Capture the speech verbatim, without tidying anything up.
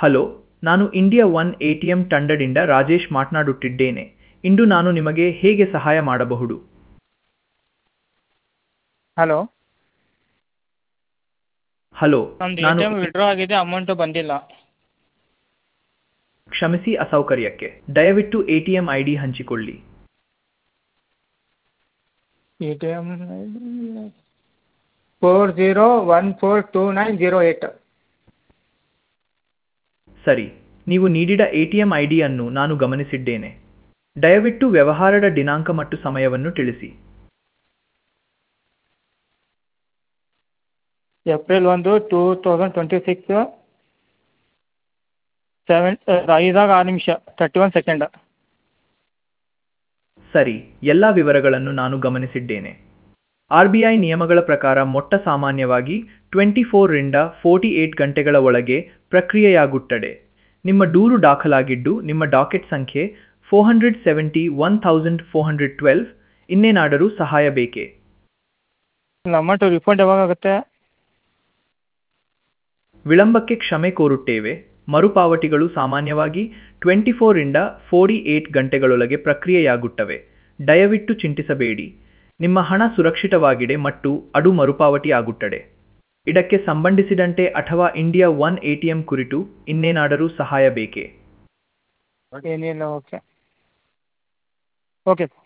Hello, ನಾನು India one ATM ತಂಡದಿಂದ ರಾಜೇಶ್ ಮಾತನಾಡುತ್ತಿದ್ದೇನೆ. ಇಂದು ನಾನು ನಿಮಗೆ ಹೇಗೆ ಸಹಾಯ ಮಾಡಬಹುದು? ಹಲೋ, ಹಲೋ, ನಮ್ದು ಎ ನಾನು ಟಿ ಎಮ್ ವಿಡ್ರಾ ಆಗಿದೆ, ಅಮೌಂಟು ಬಂದಿಲ್ಲ. ಕ್ಷಮಿಸಿ ಅಸೌಕರ್ಯಕ್ಕೆ. ದಯವಿಟ್ಟು ಎಟಿಎಂ ಐ ಡಿ ಹಂಚಿಕೊಳ್ಳಿ. A T M four zero one four two nine zero eight. ಸರಿ, ನೀವು ನೀಡಿದ ಎಟಿಎಂ ಐ ಡಿಯನ್ನು ನಾನು ಗಮನಿಸಿದ್ದೇನೆ. ದಯವಿಟ್ಟು ವ್ಯವಹಾರದ ದಿನಾಂಕ ಮತ್ತು ಸಮಯವನ್ನು ತಿಳಿಸಿ. ಏಪ್ರಿಲ್ ಒಂದು two thousand twenty six seven ಐದಾಗ ಆರು ನಿಮಿಷ ತರ್ಟಿ ಒನ್ ಸೆಕೆಂಡ್. ಸರಿ, ಎಲ್ಲ ವಿವರಗಳನ್ನು ನಾನು ಗಮನಿಸಿದ್ದೇನೆ. ಆರ್ ಬಿ ಐ ನಿಯಮಗಳ ಪ್ರಕಾರ ಮೊಟ್ಟ ಸಾಮಾನ್ಯವಾಗಿ ಟ್ವೆಂಟಿ ಫೋರ್ರಿಂದ ಫೋರ್ಟಿ ಏಟ್ ಗಂಟೆಗಳ ಒಳಗೆ ಪ್ರಕ್ರಿಯೆಯಾಗುತ್ತದೆ. ನಿಮ್ಮ ದೂರು ದಾಖಲಾಗಿದ್ದು ನಿಮ್ಮ ಡಾಕೆಟ್ ಸಂಖ್ಯೆ four hundred seventy one thousand four hundred twelve. ಇನ್ನೇನಾದರೂ ಸಹಾಯ ಬೇಕೇ? ಅಮೌಂಟು ರಿಫಂಡ್ ಯಾವಾಗ ಆಗುತ್ತೆ? ವಿಳಂಬಕ್ಕೆ ಕ್ಷಮೆ ಕೋರುತ್ತೇವೆ. ಮರುಪಾವತಿಗಳು ಸಾಮಾನ್ಯವಾಗಿ ಟ್ವೆಂಟಿ ಫೋರ್ರಿಂದ ಫೋರ್ಟಿ ಏಟ್ ಗಂಟೆಗಳೊಳಗೆ ಪ್ರಕ್ರಿಯೆಯಾಗುತ್ತವೆ. ದಯವಿಟ್ಟು ಚಿಂತಿಸಬೇಡಿ. ನಿಮ್ಮ ಹಣ ಸುರಕ್ಷಿತವಾಗಿದೆ ಮತ್ತು ಅದು ಮರುಪಾವತಿ ಆಗುತ್ತದೆ. ಇದಕ್ಕೆ ಸಂಬಂಧಿಸಿದಂತೆ ಅಥವಾ ಇಂಡಿಯಾ ಒನ್ ಎಟಿಎಂ ಕುರಿತು ಇನ್ನೇನಾದರೂ ಸಹಾಯ ಬೇಕೇ? ಏನಿಲ್ಲ, ಓಕೆ ಓಕೆ